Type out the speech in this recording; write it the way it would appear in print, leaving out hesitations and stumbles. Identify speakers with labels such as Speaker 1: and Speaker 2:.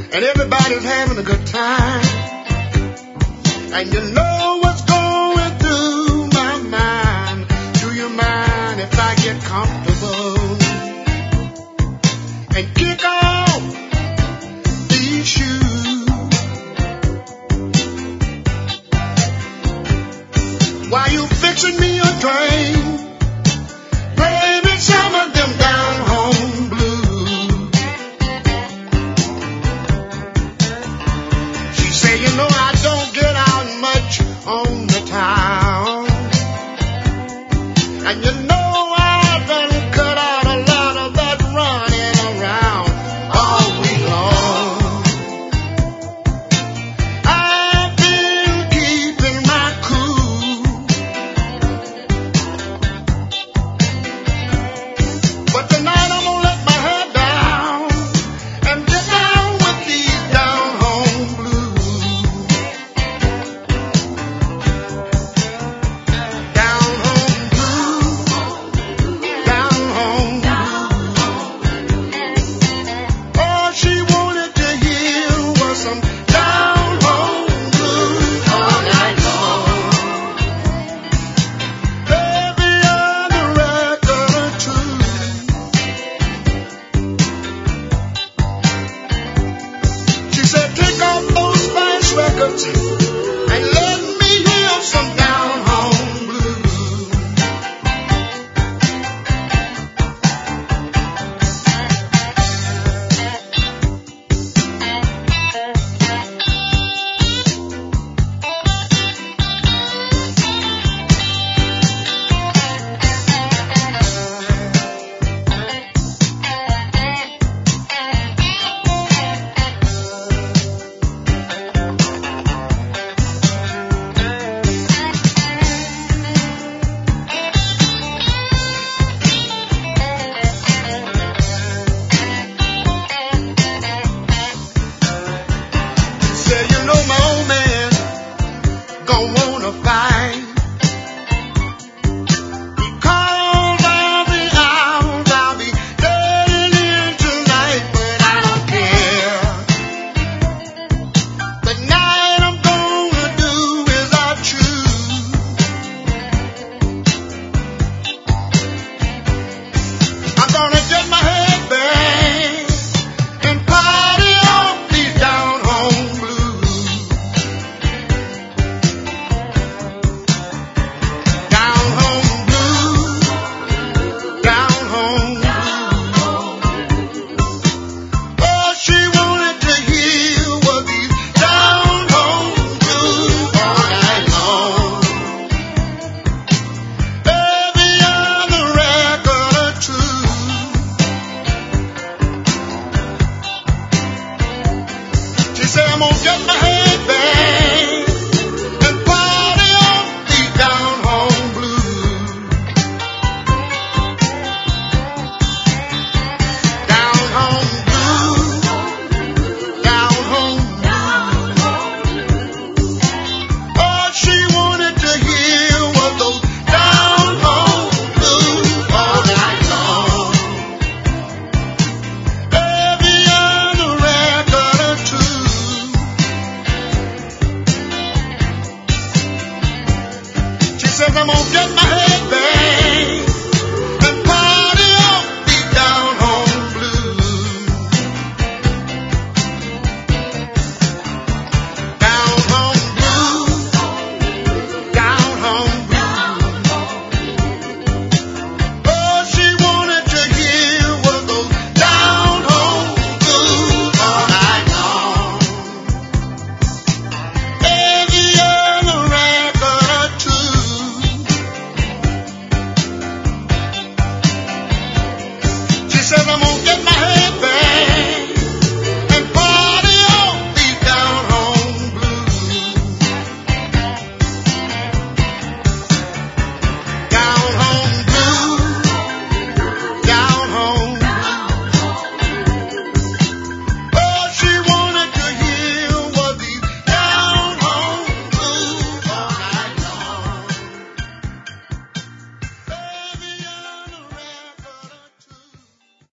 Speaker 1: and everybody's having a good time. And you know what's going through my mind. Do you mind if I get comfortable and kick off these shoes? While you fixing me a drink, baby, some of them down home blues. She say, you know, I don't get out much on the town, and you know I done cut out a lot of that running around all week long. I've been keeping my cool, but tonight I'm gonna let my head down and get down with these down home blues. Down home blues, down home blues. All she wanted to hear was some down home blues all night long. Every other record or two. She said, take off those fast records and let me hear some down home blues. Say, you know, my old man gon' wanna fight, because I'll be out, I'll be getting in tonight, but I don't care. The night I'm gonna do as I choose. I'm gonna get my head banged and party off these down home blues. Down home blues, down home blues. All she wanted to hear was these down home blues all night long. Every other record or two. She said, I'm gonna get my head banged and party off these down home blues. Down home blues, down home blues. All she wanted to hear was those down home blues all night long. Every other record or two. She says, I'm gonna get my head